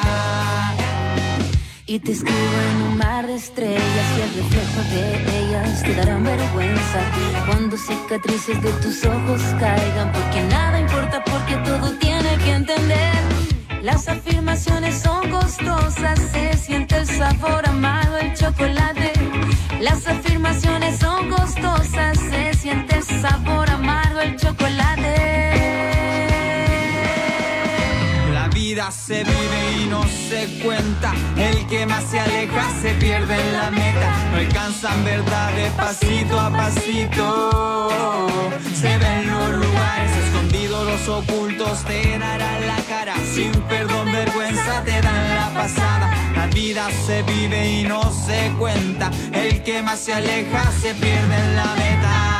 Y te escribo en un mar de estrellas y el reflejo de ellas te darán vergüenza cuando cicatrices de tus ojos caigan, porque nada importa, porque todo tiene que entender. Las afirmaciones son costosas, se siente el sabor amargo, el chocolate. Las afirmaciones son costosas, se siente el sabor amargo, el chocolate. La vida se vive y no se cuenta, el que más se aleja se pierde en la meta. No alcanzan verdades pasito a pasito, se ven los lugares escondidos, los ocultos te darán la cara, sin perdón, vergüenza te dan la pasada. La vida se vive y no se cuenta, el que más se aleja se pierde en la meta.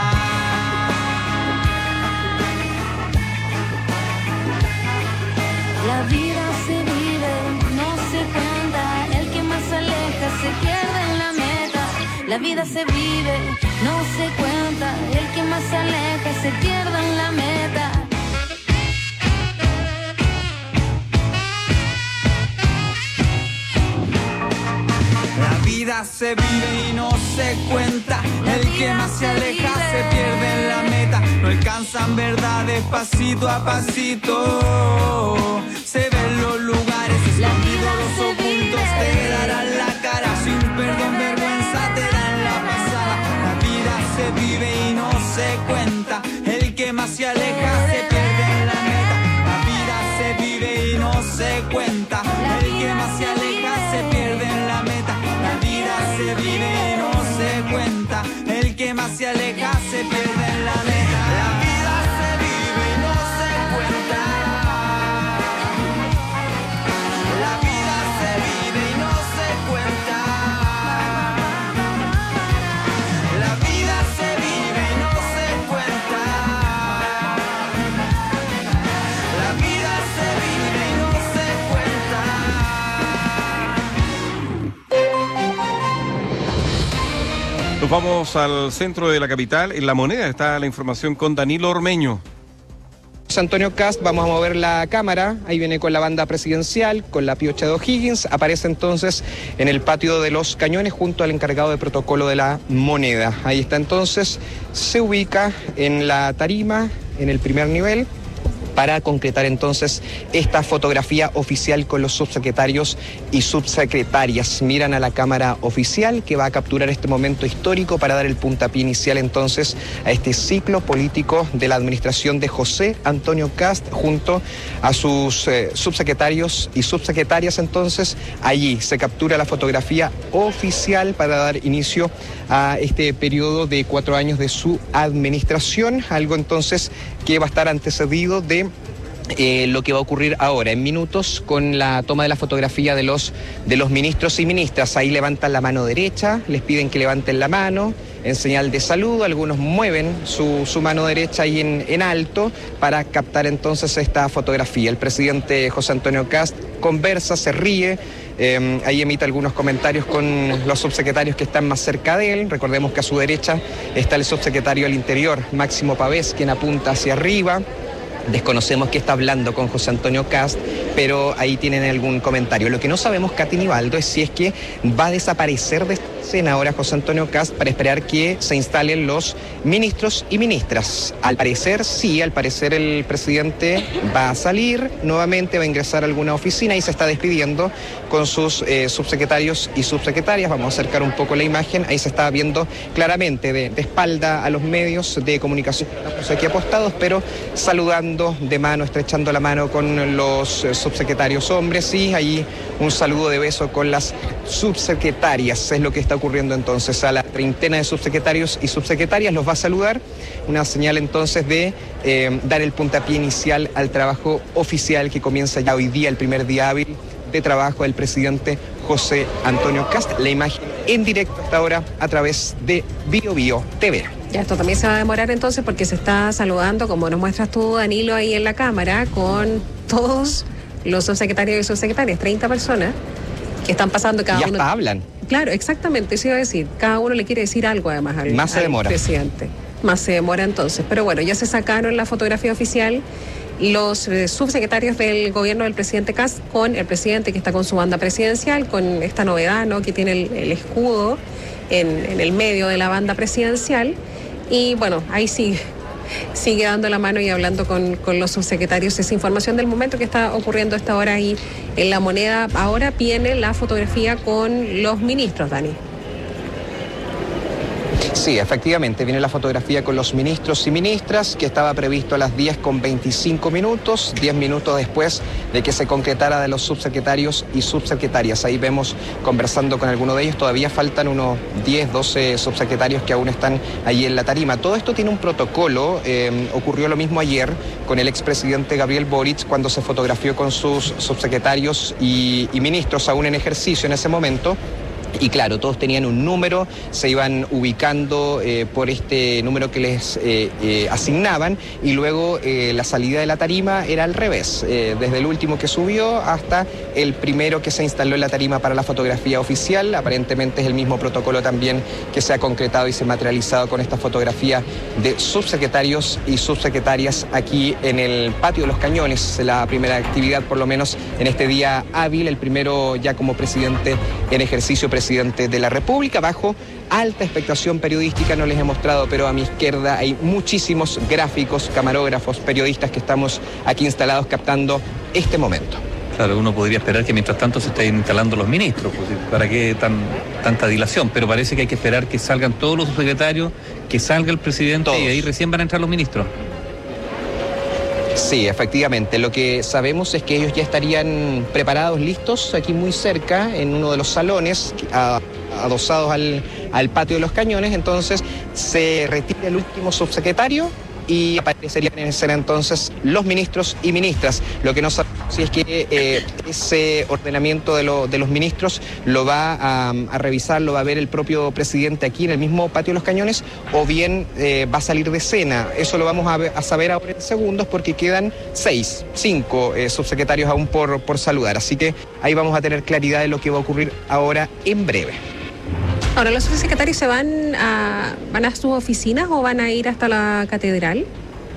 La vida se vive, no se cuenta, el que más se aleja se pierde en la meta. La vida se vive, no se cuenta, el que más se aleja se pierde en la meta. La vida se vive y no se cuenta, el que más se aleja se pierde en la meta. No alcanzan verdades pasito a pasito, se ven los lugares escondidos, los ocultos te darán la cara, sin perdón, vergüenza te dan la pasada. La vida se vive y no se cuenta, el que más se aleja se pierde en la meta. La vida se vive y no se cuenta, el que más se aleja deja se pierde en la neta. La vida se vive y no se cuenta. La vida se vive y no se cuenta. La vida se vive y no se cuenta. La vida se vive y no se cuenta. Nos vamos al centro de la capital. En La Moneda está la información con Danilo Ormeño. José Antonio Kast, vamos a mover la cámara, ahí viene con la banda presidencial, con la piocha de O'Higgins, aparece entonces en el patio de los Cañones junto al encargado de protocolo de La Moneda. Ahí está entonces, se ubica en la tarima, en el primer nivel, para concretar entonces esta fotografía oficial con los subsecretarios y subsecretarias. Miran a la cámara oficial que va a capturar este momento histórico para dar el puntapié inicial entonces a este ciclo político de la administración de José Antonio Kast junto a sus subsecretarios y subsecretarias. Entonces allí se captura la fotografía oficial para dar inicio a este periodo de 4 años de su administración, algo entonces que va a estar antecedido de lo que va a ocurrir ahora en minutos con la toma de la fotografía de los ministros y ministras. Ahí levantan la mano derecha, les piden que levanten la mano en señal de saludo, algunos mueven su mano derecha ahí en alto para captar entonces esta fotografía. El presidente José Antonio Kast conversa, se ríe, ahí emite algunos comentarios con los subsecretarios que están más cerca de él. Recordemos que a su derecha está el subsecretario del Interior, Máximo Pavés, quien apunta hacia arriba. Desconocemos qué está hablando con José Antonio Kast, pero ahí tienen algún comentario. Lo que no sabemos, Katy Nivaldo, es si es que va a desaparecer de escena ahora José Antonio Kast para esperar que se instalen los ministros y ministras. Al parecer, sí, al parecer el presidente va a salir nuevamente, va a ingresar a alguna oficina y se está despidiendo con sus subsecretarios y subsecretarias. Vamos a acercar un poco la imagen, ahí se está viendo claramente de espalda a los medios de comunicación, estamos aquí apostados, pero saludando de mano, estrechando la mano con los subsecretarios hombres y ahí un saludo de beso con las subsecretarias. Es lo que está ocurriendo entonces. A la treintena de subsecretarios y subsecretarias los va a saludar, una señal entonces de dar el puntapié inicial al trabajo oficial que comienza ya hoy día, el primer día hábil de trabajo del presidente José Antonio Kast. La imagen en directo hasta ahora a través de BioBio TV. Ya, esto también se va a demorar entonces porque se está saludando, como nos muestras tú, Danilo, ahí en la cámara, con todos los subsecretarios y subsecretarias, 30 personas que están pasando cada uno. Y hasta hablan. Claro, exactamente, eso iba a decir. Cada uno le quiere decir algo además al presidente. Más se demora entonces. Pero bueno, ya se sacaron la fotografía oficial los subsecretarios del gobierno del presidente Kast con el presidente que está con su banda presidencial, con esta novedad, ¿no?, que tiene el escudo en el medio de la banda presidencial. Y bueno, ahí sigue dando la mano y hablando con los subsecretarios. Esa información del momento que está ocurriendo a esta hora ahí en La Moneda. Ahora viene la fotografía con los ministros, Dani. Sí, efectivamente, viene la fotografía con los ministros y ministras, que estaba previsto a las 10:25, 10 minutos después de que se concretara de los subsecretarios y subsecretarias. Ahí vemos conversando con alguno de ellos, todavía faltan unos 10, 12 subsecretarios que aún están allí en la tarima. Todo esto tiene un protocolo, ocurrió lo mismo ayer con el expresidente Gabriel Boric cuando se fotografió con sus subsecretarios y ministros aún en ejercicio en ese momento. Y claro, todos tenían un número, se iban ubicando por este número que les asignaban y luego la salida de la tarima era al revés, desde el último que subió hasta el primero que se instaló en la tarima para la fotografía oficial. Aparentemente es el mismo protocolo también que se ha concretado y se ha materializado con esta fotografía de subsecretarios y subsecretarias aquí en el patio de los Cañones, la primera actividad por lo menos en este día hábil, el primero ya como presidente en ejercicio, presidente de la República, bajo alta expectación periodística. No les he mostrado, pero a mi izquierda hay muchísimos gráficos, camarógrafos, periodistas que estamos aquí instalados captando este momento. Claro, uno podría esperar que mientras tanto se estén instalando los ministros, pues, ¿para qué tanta dilación? Pero parece que hay que esperar que salgan todos los subsecretarios, que salga el presidente y ahí recién van a entrar los ministros. Sí, efectivamente. Lo que sabemos es que ellos ya estarían preparados, listos, aquí muy cerca, en uno de los salones, a adosados al patio de los cañones. Entonces se retira el último subsecretario y aparecerían en escena entonces los ministros y ministras. Lo que no sabemos si es que ese ordenamiento de los ministros lo va a revisar, lo va a ver el propio presidente aquí en el mismo patio de los cañones, o bien va a salir de escena. Eso lo vamos a saber ahora en segundos, porque quedan 5 subsecretarios aún por saludar. Así que ahí vamos a tener claridad de lo que va a ocurrir ahora en breve. Ahora, ¿los subsecretarios se van a sus oficinas o van a ir hasta la catedral?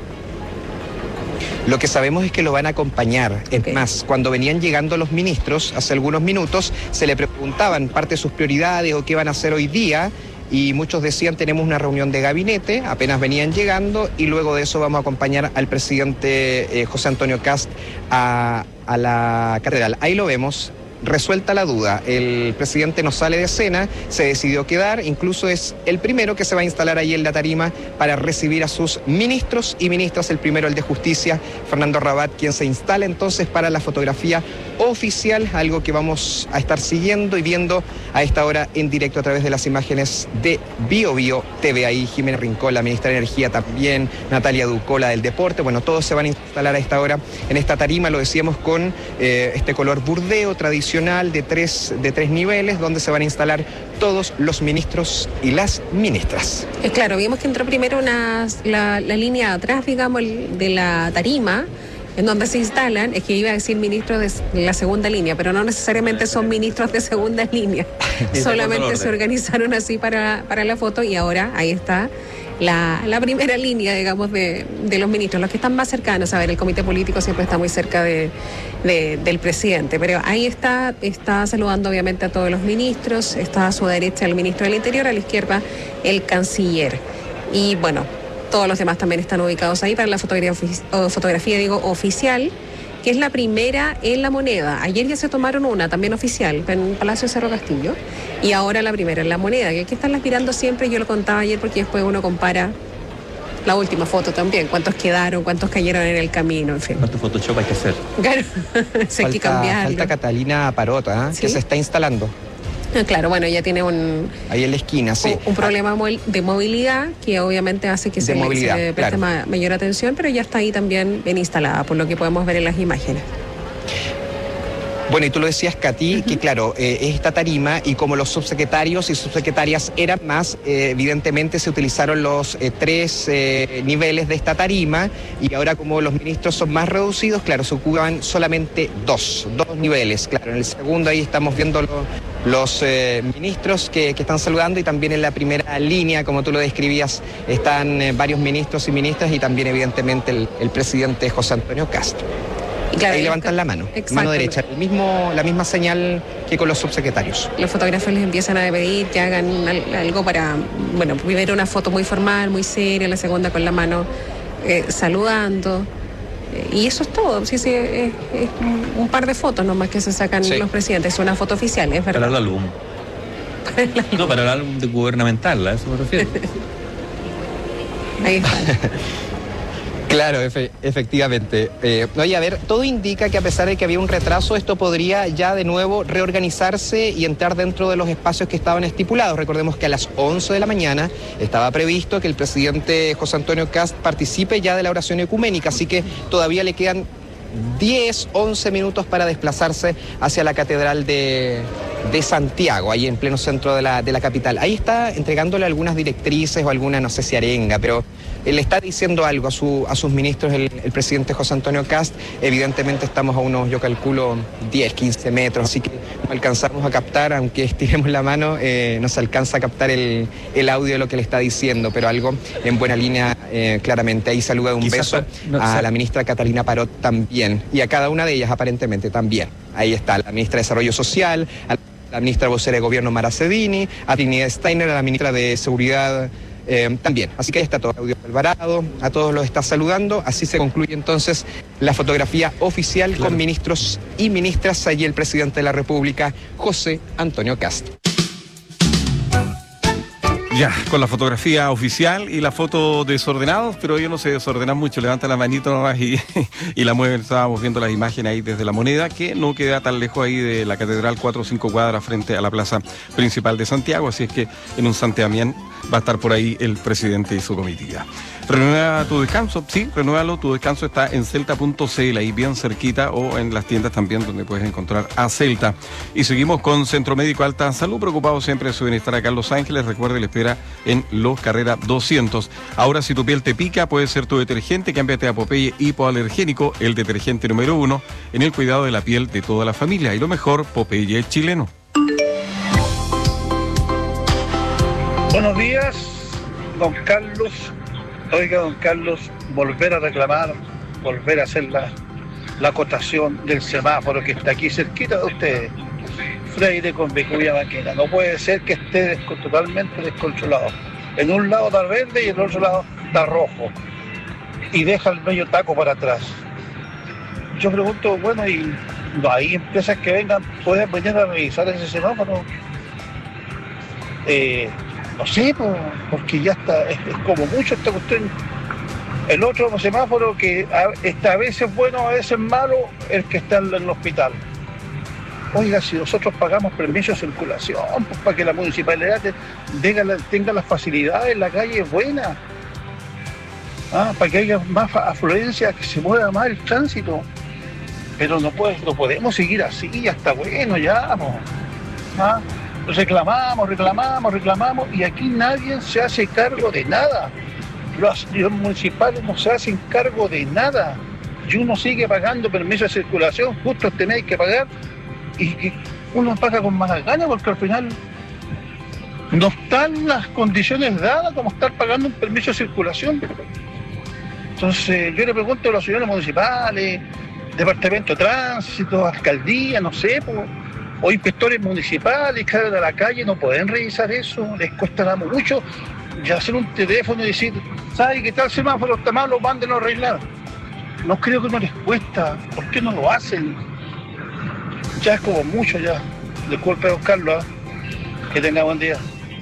Lo que sabemos es que lo van a acompañar. Es más, cuando venían llegando los ministros, hace algunos minutos, se le preguntaban parte de sus prioridades o qué van a hacer hoy día, y muchos decían, tenemos una reunión de gabinete, apenas venían llegando, y luego de eso vamos a acompañar al presidente José Antonio Kast a la catedral. Ahí lo vemos. Resuelta la duda, el presidente no sale de escena, se decidió quedar, incluso es el primero que se va a instalar ahí en la tarima para recibir a sus ministros y ministras. El primero, el de Justicia, Fernando Rabat, quien se instala entonces para la fotografía oficial, algo que vamos a estar siguiendo y viendo a esta hora en directo a través de las imágenes de BioBio TV. Ahí Jimena Rincón, la ministra de Energía, también Natalia Ducola del Deporte. Bueno, todos se van a instalar a esta hora en esta tarima, lo decíamos, con este color burdeo tradicional de tres niveles, donde se van a instalar todos los ministros y las ministras. Claro, vimos que entró primero la línea atrás, digamos, de la tarima, en donde se instalan. Es que iba a decir ministros de la segunda línea, pero no necesariamente son ministros de segunda línea. Solamente se organizaron así para la foto, y ahora ahí está la primera línea, digamos, de los ministros, los que están más cercanos. A ver, el comité político siempre está muy cerca del presidente, pero ahí está saludando obviamente a todos los ministros. Está a su derecha el ministro del Interior, a la izquierda el canciller, y bueno, todos los demás también están ubicados ahí para la fotografía oficial, que es la primera en La Moneda. Ayer ya se tomaron una también oficial en Palacio Cerro Castillo, y ahora la primera en La Moneda, que hay que estarlas mirando siempre. Yo lo contaba ayer porque después uno compara la última foto también, cuántos quedaron, cuántos cayeron en el camino, en fin. ¿Cuánto Photoshop hay que hacer? Claro, hay que cambiarlo. Falta Catalina Parota, ¿sí? Que se está instalando. Claro, bueno, ella tiene ahí en la esquina, sí, un problema de movilidad, que obviamente hace que se le preste mayor atención, pero ya está ahí también bien instalada, por lo que podemos ver en las imágenes. Bueno, y tú lo decías, Katy, que claro, es esta tarima, y como los subsecretarios y subsecretarias eran más, evidentemente se utilizaron los 3 niveles de esta tarima, y ahora como los ministros son más reducidos, claro, se ocupan solamente dos niveles. Claro, en el segundo ahí estamos viendo los ministros que están saludando, y también en la primera línea, como tú lo describías, están varios ministros y ministras, y también evidentemente el presidente José Antonio Kast. Claro, ahí levantan la mano derecha, la misma señal que con los subsecretarios. Los fotógrafos les empiezan a pedir que hagan algo para, bueno, primero una foto muy formal, muy seria, la segunda con la mano saludando, y eso es todo. Sí, es un par de fotos nomás que se sacan los presidentes, es una foto oficial, es verdad. Para el álbum. No, para el álbum gubernamental, a eso me refiero. Ahí está. Claro, efectivamente. Oye, a ver, todo indica que a pesar de que había un retraso, esto podría ya de nuevo reorganizarse y entrar dentro de los espacios que estaban estipulados. Recordemos que a las 11 de la mañana estaba previsto que el presidente José Antonio Kast participe ya de la oración ecuménica, así que todavía le quedan 10, 11 minutos para desplazarse hacia la Catedral de Santiago, ahí en pleno centro de la capital. Ahí está entregándole algunas directrices o alguna, no sé si arenga, pero le está diciendo algo a sus ministros el presidente José Antonio Kast. Evidentemente estamos a unos, yo calculo, 10, 15 metros, así que no alcanzamos a captar, aunque estiremos la mano, no se alcanza a captar el audio de lo que le está diciendo, pero algo en buena línea, claramente. Ahí saluda un beso a la ministra Catalina Parot también, y a cada una de ellas aparentemente también. Ahí está la ministra de Desarrollo Social, a la ministra vocera de Gobierno Mara Cedini, a Trinidad Steiner, a la ministra de Seguridad también. Así que ahí está todo. Claudio Alvarado, a todos los está saludando. Así se concluye entonces la fotografía oficial, claro, con ministros y ministras. Allí el presidente de la República, José Antonio Kast. Ya, con la fotografía oficial y la foto desordenados, pero ellos no se desordenan mucho, levantan la manito nomás y la mueven. Estábamos viendo las imágenes ahí desde La Moneda, que no queda tan lejos ahí de la Catedral, 4 o 5 cuadras frente a la plaza principal de Santiago, así es que en un santiamén va a estar por ahí el presidente y su comitiva. Renueva tu descanso, sí, renuévalo, tu descanso está en celta.cl, ahí bien cerquita, o en las tiendas también donde puedes encontrar a Celta. Y seguimos con Centro Médico Alta Salud, preocupado siempre de su bienestar acá en Los Ángeles. Recuerde, le espera en Los Carrera 200. Ahora, si tu piel te pica, puede ser tu detergente, cámbiate a Popeye hipoalergénico, el detergente número 1 en el cuidado de la piel de toda la familia. Y lo mejor, Popeye chileno. Buenos días, don Carlos. Oiga, don Carlos, volver a reclamar, volver a hacer la acotación del semáforo que está aquí cerquita de ustedes. Freire con Vicuña Maquena. No puede ser que esté totalmente descontrolado. En un lado está verde y en el otro lado está rojo. Y deja el medio taco para atrás. Yo pregunto, bueno, y no hay empresas que pueden venir a revisar ese semáforo. No sé, porque ya está, es como mucho esta cuestión. El otro semáforo que está a veces bueno, a veces malo, el que está en el hospital. Oiga, si nosotros pagamos permiso de circulación, pues para que la municipalidad tenga las facilidades, la calle es buena, para que haya más afluencia, que se mueva más el tránsito. Pero no podemos seguir así, ya está bueno, ya. Reclamamos y aquí nadie se hace cargo de nada. Los municipales no se hacen cargo de nada y uno sigue pagando permiso de circulación, justo tenéis que pagar y uno paga con más ganas porque al final no están las condiciones dadas como estar pagando un permiso de circulación. Entonces yo le pregunto a los señores municipales, departamento de tránsito, alcaldía, no sé, o inspectores municipales que salen a la calle, no pueden revisar eso, les cuesta mucho y hacer un teléfono y decir, ¿sabe qué tal semáforo está malo? Mándenlo a arreglar. No creo que no les cuesta, ¿por qué no lo hacen? Ya es como mucho ya. Disculpe, don Carlos, que tenga buen día.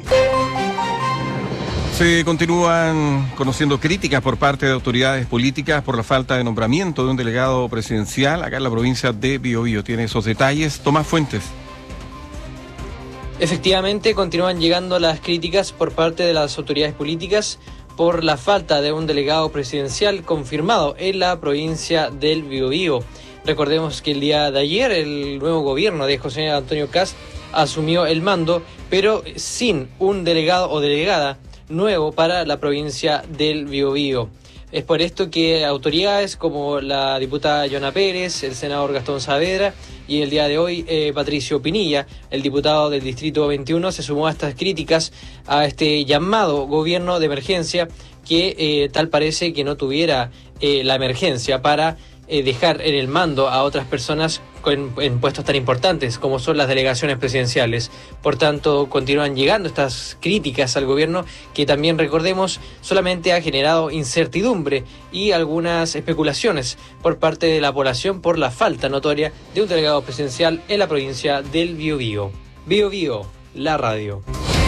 Se continúan conociendo críticas por parte de autoridades políticas por la falta de nombramiento de un delegado presidencial acá en la provincia de Biobío. Tiene esos detalles Tomás Fuentes. Efectivamente, continúan llegando las críticas por parte de las autoridades políticas por la falta de un delegado presidencial confirmado en la provincia del Biobío. Recordemos que el día de ayer el nuevo gobierno de José Antonio Kast asumió el mando, pero sin un delegado o delegada nuevo para la provincia del Biobío. Es por esto que autoridades como la diputada Joana Pérez, el senador Gastón Saavedra y el día de hoy Patricio Pinilla, el diputado del Distrito 21, se sumó a estas críticas a este llamado gobierno de emergencia que tal parece que no tuviera la emergencia para dejar en el mando a otras personas en puestos tan importantes como son las delegaciones presidenciales. Por tanto, continúan llegando estas críticas al gobierno que también, recordemos, solamente ha generado incertidumbre y algunas especulaciones por parte de la población por la falta notoria de un delegado presidencial en la provincia del Biobío. Biobío, la radio.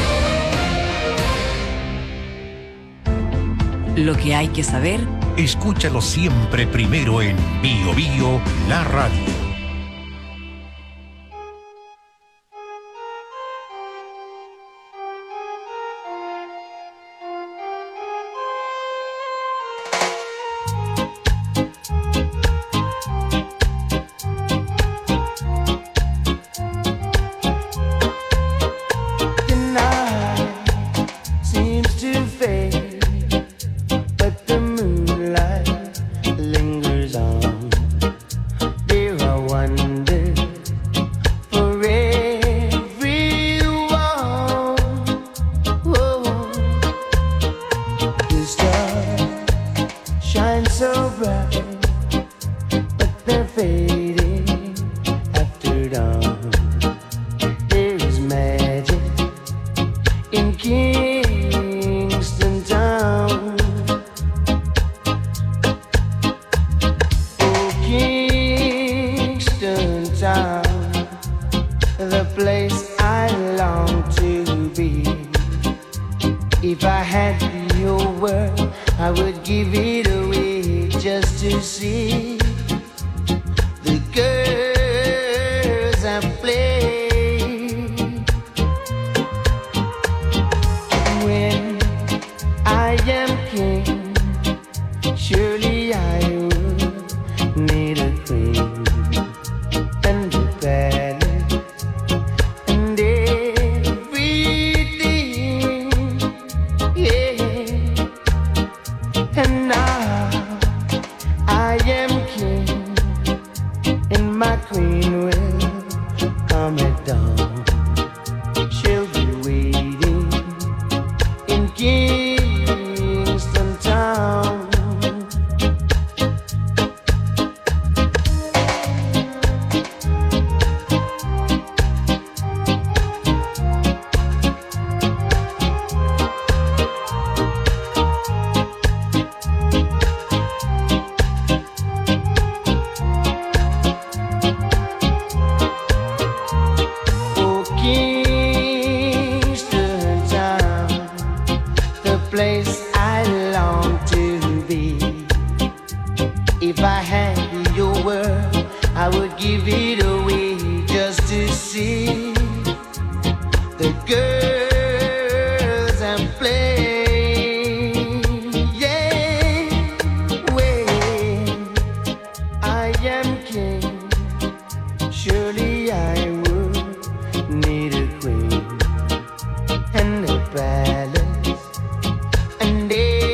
Lo que hay que saber, escúchalo siempre primero en Biobío, la radio. give it away just to see the girls I play. When I am king, surely I would need a queen and a palace and everything, yeah. And now I am king, and my queen will come at dawn. She'll be waiting in Kingston Town. Oh, Kingston Town, the place I long to be. If I had your world, I would give it away just to see the girls and play. Yeah, when I am king, surely I would need a queen and a palace and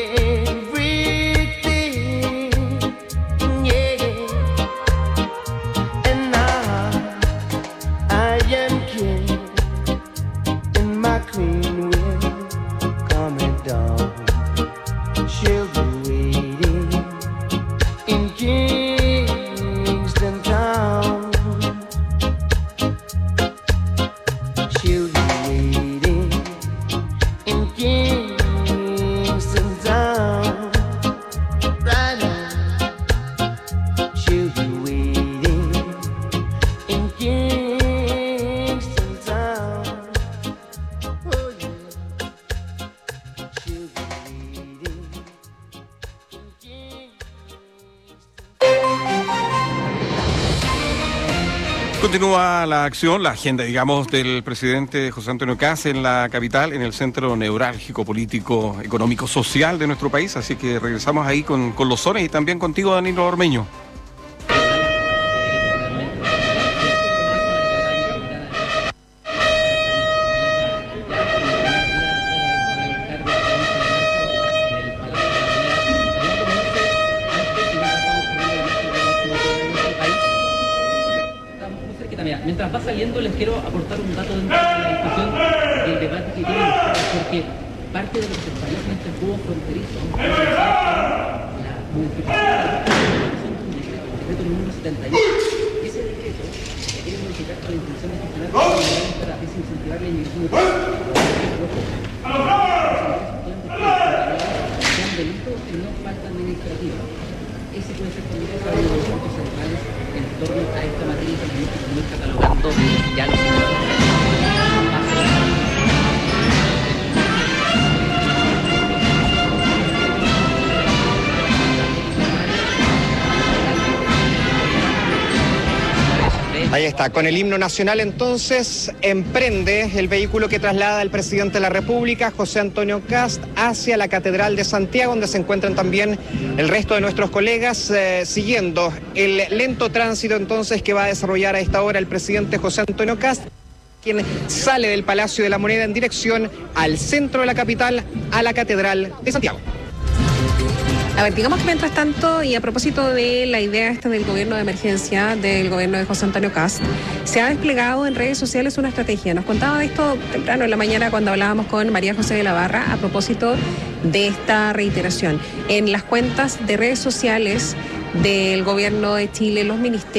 everything, yeah. And now I am king, and my queen will come at dawn. She'll be waiting in Kingston Town. She'll be waiting in Kingston Town. Right now, she'll be waiting in Kingston Town. Oh yeah, she'll be waiting in Continúa la acción, la agenda, digamos, del presidente José Antonio Kast en la capital, en el centro neurálgico, político, económico, social de nuestro país. Así que regresamos ahí con los sones y también contigo, Danilo Ormeño. Mira, mientras va saliendo les quiero aportar un dato dentro de la discusión del debate que tienen ustedes, porque parte de lo que se establece en este juego fronterizo la modificación del decreto número 78. Ese decreto se quiere modificar con la intención de gestionar para desincentivar la inmigración sean delitos y no falta administrativa. Ese puede ser también uno de los puntos centrales en torno a esta materia que estamos catalogando ya los Ahí está, con el himno nacional entonces emprende el vehículo que traslada al presidente de la República, José Antonio Kast, hacia la Catedral de Santiago, donde se encuentran también el resto de nuestros colegas siguiendo el lento tránsito entonces que va a desarrollar a esta hora el presidente José Antonio Kast, quien sale del Palacio de la Moneda en dirección al centro de la capital, a la Catedral de Santiago. A ver, digamos que mientras tanto, y a propósito de la idea esta del gobierno de emergencia, del gobierno de José Antonio Kast, se ha desplegado en redes sociales una estrategia. Nos contaba de esto temprano en la mañana cuando hablábamos con María José de la Barra a propósito de esta reiteración. En las cuentas de redes sociales del gobierno de Chile, los ministerios